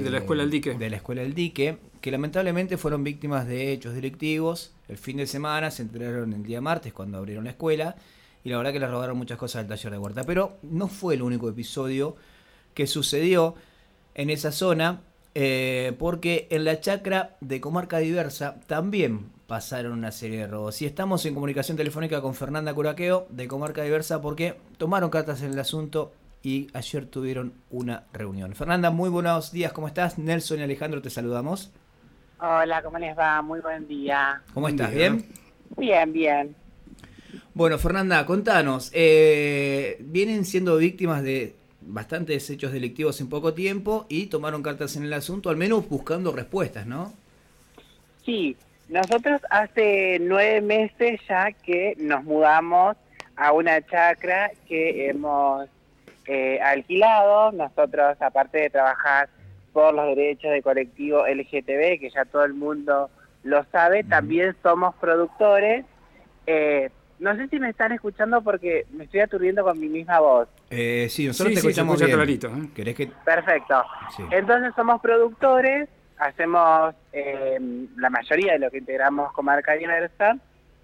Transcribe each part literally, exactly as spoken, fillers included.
de la Escuela El Dique. De la Escuela El Dique, que lamentablemente fueron víctimas de hechos delictivos. El fin de semana se enteraron el día martes cuando abrieron la escuela y la verdad que les robaron muchas cosas del taller de huerta. Pero no fue el único episodio que sucedió en esa zona, eh, porque en la chacra de Comarca Diversa también pasaron una serie de robos. Y estamos en comunicación telefónica con Fernanda Curaqueo de Comarca Diversa porque tomaron cartas en el asunto y ayer tuvieron una reunión. Fernanda, muy buenos días, ¿cómo estás? Nelson y Alejandro te saludamos. Hola, ¿cómo les va? Muy buen día. ¿Cómo estás? ¿Bien? Bien, bien. Bueno, Fernanda, contanos, eh, vienen siendo víctimas de bastantes hechos delictivos en poco tiempo y tomaron cartas en el asunto, al menos buscando respuestas, ¿no? Sí, nosotros hace nueve meses ya que nos mudamos a una chacra que hemos eh, alquilado. Nosotros, aparte de trabajar por los derechos del colectivo L G T B, que ya todo el mundo lo sabe, uh-huh. También somos productores. Eh, no sé si me están escuchando porque me estoy aturdiendo con mi misma voz. Eh, sí, nosotros sí, te sí, escuchamos se escucha bien. clarito, ¿eh? ¿Querés que...? Perfecto. Sí. Entonces somos productores, hacemos eh, la mayoría de lo que integramos Comarca Diversa,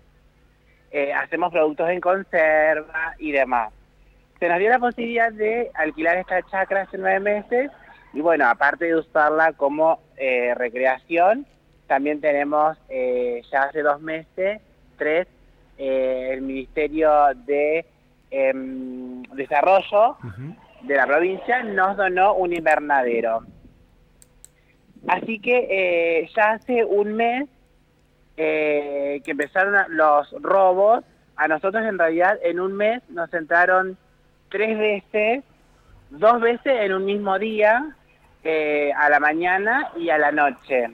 eh, hacemos productos en conserva y demás. Se nos dio la posibilidad de alquilar esta chacra hace nueve meses y bueno, aparte de usarla como eh, recreación, también tenemos eh, ya hace dos meses, tres, eh, el Ministerio de eh, Desarrollo uh-huh. de la provincia nos donó un invernadero. Así que eh, ya hace un mes eh, que empezaron los robos. A nosotros en realidad en un mes nos entraron tres veces, dos veces en un mismo día, eh, a la mañana y a la noche.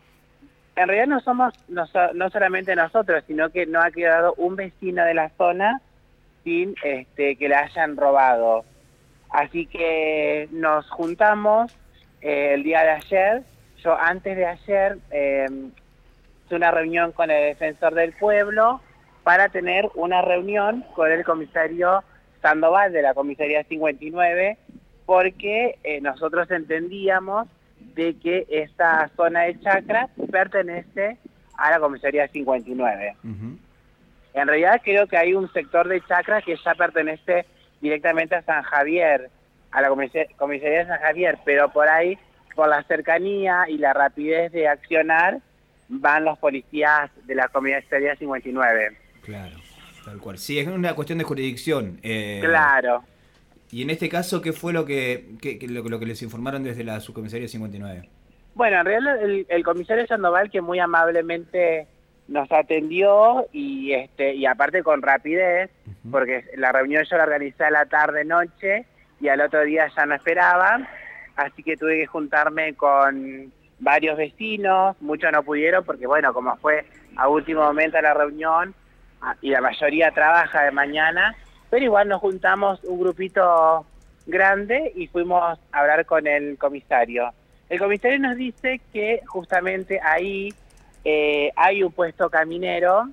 En realidad no somos no, no solamente nosotros, sino que no ha quedado un vecino de la zona sin este, que le hayan robado. Así que nos juntamos eh, el día de ayer. Yo antes de ayer eh, hice una reunión con el defensor del pueblo para tener una reunión con el comisario Sandoval de la comisaría cincuenta y nueve, porque eh, nosotros entendíamos de que esta zona de chacra pertenece a la comisaría cincuenta y nueve. Uh-huh. En realidad creo que hay un sector de chacra que ya pertenece directamente a San Javier, a la comisaría de San Javier, pero por ahí, por la cercanía y la rapidez de accionar, van los policías de la comisaría cincuenta y nueve. Claro, tal cual. Sí, es una cuestión de jurisdicción. Eh, claro. Y en este caso, ¿qué fue lo que, que, que, lo, lo que les informaron desde la subcomisaría cincuenta y nueve? Bueno, en realidad el, el comisario Sandoval, que muy amablemente nos atendió y este y aparte con rapidez, uh-huh. porque la reunión yo la organizé a la tarde-noche y al otro día ya no esperaban, así que tuve que juntarme con varios vecinos, muchos no pudieron porque bueno, como fue a último momento la reunión y la mayoría trabaja de mañana, pero igual nos juntamos un grupito grande y fuimos a hablar con el comisario. El comisario nos dice que justamente ahí eh, hay un puesto caminero,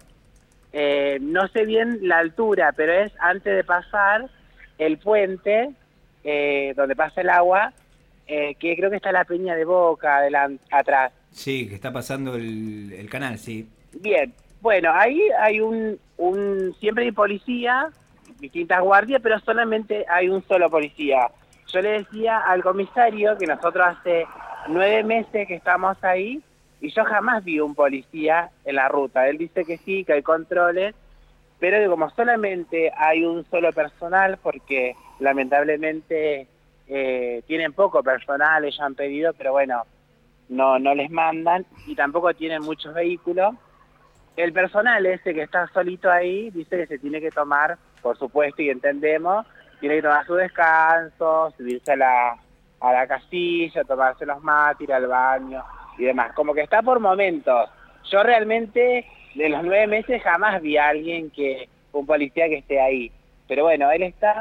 eh, no sé bien la altura, pero es antes de pasar el puente, eh, donde pasa el agua, eh, que creo que está la Peña de Boca adelante, atrás. Sí, que está pasando el, el canal, sí. Bien, bueno, ahí hay un, un siempre hay policía, distintas guardias, pero solamente hay un solo policía. Yo le decía al comisario que nosotros hace nueve meses que estamos ahí y yo jamás vi un policía en la ruta. Él dice que sí, que hay controles, pero que como solamente hay un solo personal, porque lamentablemente eh, tienen poco personal, ellos han pedido, pero bueno, no, no les mandan y tampoco tienen muchos vehículos. El personal ese que está solito ahí dice que se tiene que tomar, por supuesto, y entendemos, tiene que tomar su descanso, subirse a la, a la casilla, tomarse los mates, ir al baño y demás. Como que está por momentos. Yo realmente, de los nueve meses, jamás vi a alguien que, un policía que esté ahí. Pero bueno, él está.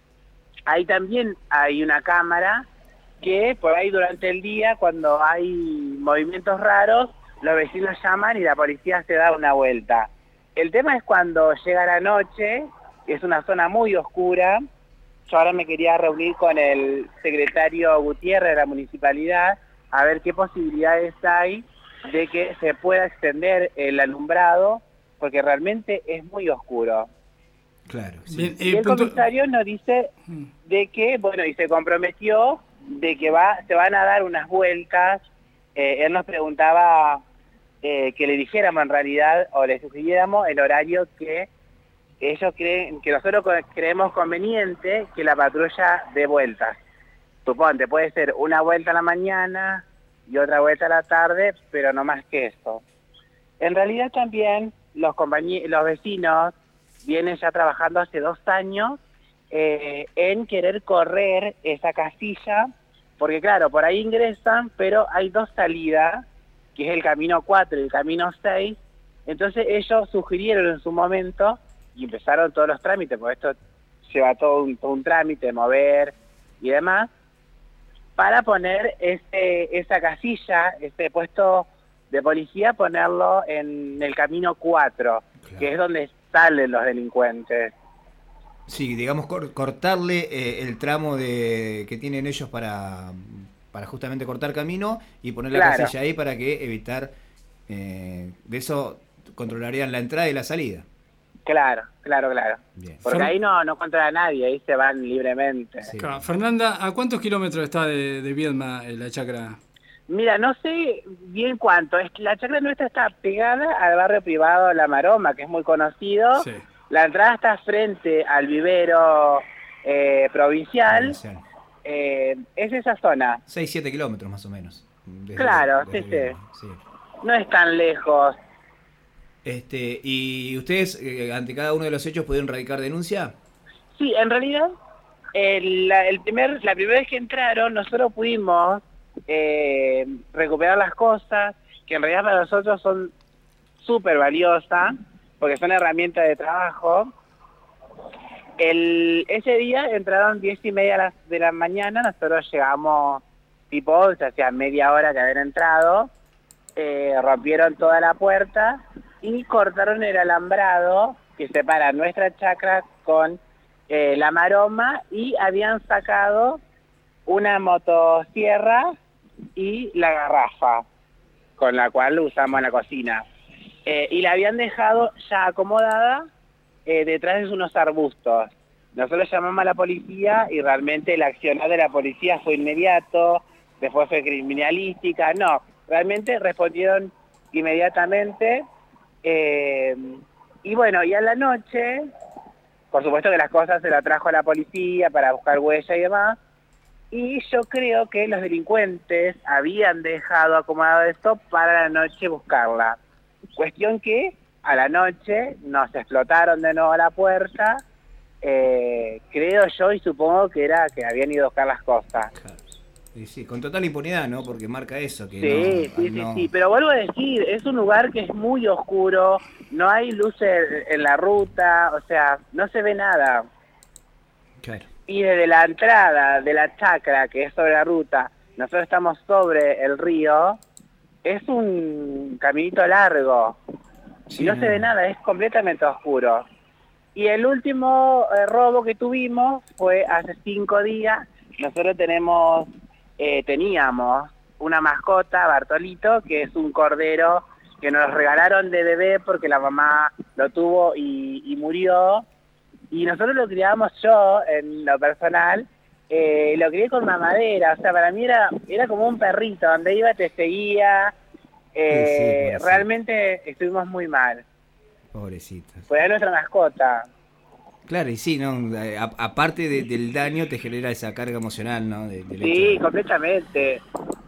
Ahí también hay una cámara que por ahí durante el día, cuando hay movimientos raros, los vecinos llaman y la policía se da una vuelta. El tema es cuando llega la noche, es una zona muy oscura. Yo ahora me quería reunir con el secretario Gutiérrez de la municipalidad a ver qué posibilidades hay de que se pueda extender el alumbrado, porque realmente es muy oscuro. Claro, sí. Bien, Y eh, el punto- comisario nos dice de que, bueno, y se comprometió de que va, se van a dar unas vueltas. Eh, él nos preguntaba eh, que le dijéramos en realidad, o le sugiriéramos el horario que ellos creen, que nosotros creemos conveniente que la patrulla dé vueltas. Suponte, puede ser una vuelta a la mañana y otra vuelta a la tarde, pero no más que eso. En realidad también los compañeros, los vecinos vienen ya trabajando hace dos años eh, en querer correr esa casilla, porque claro, por ahí ingresan, pero hay dos salidas, que es el camino cuatro y el camino seis, entonces ellos sugirieron en su momento, y empezaron todos los trámites, porque esto lleva todo un, todo un trámite, mover y demás, para poner ese, esa casilla, ese puesto de policía, ponerlo en el camino cuatro, Claro. que es donde salen los delincuentes. Sí, digamos, cor- cortarle eh, el tramo de que tienen ellos para, para justamente cortar camino y poner la Claro. casilla ahí para que evitar, eh, de eso controlarían la entrada y la salida. Claro, claro, claro. Bien. Porque Fer- ahí no, no controla nadie, ahí se van libremente. Sí. Claro. Fernanda, ¿a cuántos kilómetros está de, de Viedma eh, la chacra? Mira, no sé bien cuánto, es que la chacra nuestra está pegada al barrio privado La Maroma, que es muy conocido. Sí. La entrada está frente al vivero eh, provincial. Provincial. Eh, es esa zona, seis siete kilómetros más o menos. desde- Claro, desde sí, Viedma, sí. no es tan lejos. Este, ¿y ustedes eh, ante cada uno de los hechos pudieron radicar denuncia? Sí, en realidad, el, la, el primer, la primera vez que entraron, nosotros pudimos eh, recuperar las cosas, que en realidad para nosotros son súper valiosas, porque son herramientas de trabajo. El, ese día entraron diez y media de la, de la mañana, nosotros llegamos tipo once, o sea, media hora que habían entrado, eh, rompieron toda la puerta y cortaron el alambrado que separa nuestra chacra con eh, La Maroma, y habían sacado una motosierra y la garrafa con la cual usamos en la cocina. Eh, y la habían dejado ya acomodada eh, detrás de unos arbustos. Nosotros llamamos a la policía y realmente el accionar de la policía fue inmediato, después fue criminalística, no, realmente respondieron inmediatamente. Eh, y bueno, y a la noche, por supuesto que las cosas se las trajo a la policía para buscar huella y demás, y yo creo que los delincuentes habían dejado acomodado esto para la noche buscarla. Cuestión que a la noche nos explotaron de nuevo la puerta, eh, creo yo y supongo que era que habían ido a buscar las cosas. Claro. Y sí, con total impunidad, ¿no? Porque marca eso, que Sí, no, sí, al sí, no- sí, pero vuelvo a decir, es un lugar que es muy oscuro, no hay luces en la ruta, o sea, no se ve nada. Claro. Y desde la entrada de la chacra, que es sobre la ruta, nosotros estamos sobre el río, es un caminito largo, Sí, y no, no, se ve no. nada, es completamente oscuro. Y el último eh, robo que tuvimos fue hace cinco días. Nosotros tenemos, eh, teníamos una mascota, Bartolito, que es un cordero que nos regalaron de bebé porque la mamá lo tuvo y, y murió. Y nosotros lo criábamos yo, en lo personal, eh, lo crié con mamadera. O sea, para mí era, era como un perrito, donde iba te seguía. Eh, Sí, sí, pobrecito. realmente estuvimos muy mal. Pobrecitas. Fue nuestra mascota. Claro, y sí, ¿no? A- aparte de- del daño te genera esa carga emocional, ¿no? De- del Sí, hecho. completamente.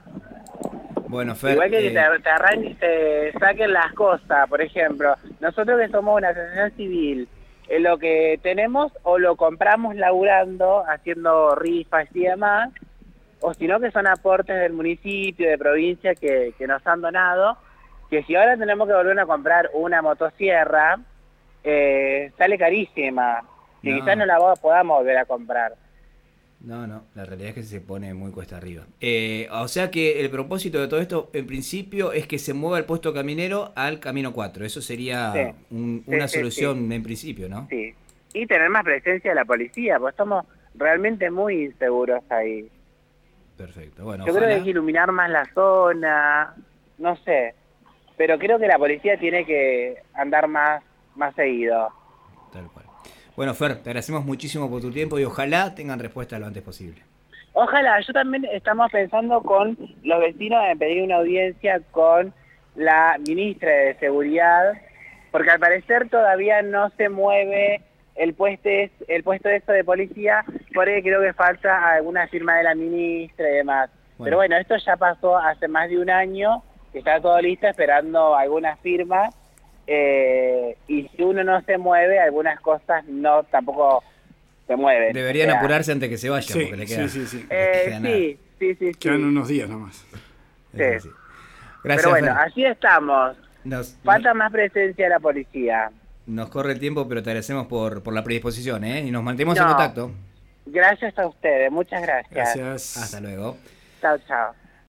Bueno, Fer, Igual que eh, te, te arran- te saquen las cosas, por ejemplo, nosotros que somos una asociación civil, eh, lo que tenemos o lo compramos laburando, haciendo rifas y demás, o si no que son aportes del municipio, de provincia que, que nos han donado, que si ahora tenemos que volver a comprar una motosierra, eh, sale carísima, y No. quizás no la vo- podamos volver a comprar. no, no, la realidad es que se pone muy cuesta arriba. Eh, o sea que el propósito de todo esto, en principio, es que se mueva el puesto caminero al camino cuatro. Eso sería Sí. un- Sí, una sí, solución en principio, ¿no? Sí, y tener más presencia de la policía, porque estamos realmente muy inseguros ahí. Perfecto. Bueno, Yo creo que hay que iluminar más la zona, no sé. Pero creo que la policía tiene que andar más, más seguido. Tal cual. Bueno, Fer, te agradecemos muchísimo por tu tiempo y ojalá tengan respuesta lo antes posible. Ojalá, yo también estamos pensando con los vecinos en pedir una audiencia con la ministra de Seguridad, porque al parecer todavía no se mueve el puesto, el puesto de esto de policía, porque creo que falta alguna firma de la ministra y demás. Bueno. Pero bueno, esto ya pasó hace más de un año, que está todo listo esperando alguna firma, eh, y si uno no se mueve, algunas cosas no tampoco se mueven. Deberían o sea, apurarse antes que se vaya, sí, porque le queda, sí, sí, sí. Eh, queda sí, sí, sí, sí. Quedan unos días nomás. Sí. Gracias, Pero bueno, Fer. así estamos. Nos, Falta nos, más presencia de la policía. nos corre el tiempo, pero te agradecemos por, por la predisposición, ¿eh? Y nos mantenemos No. en contacto. Gracias a ustedes, muchas gracias. Gracias. Hasta luego. Chao, chao.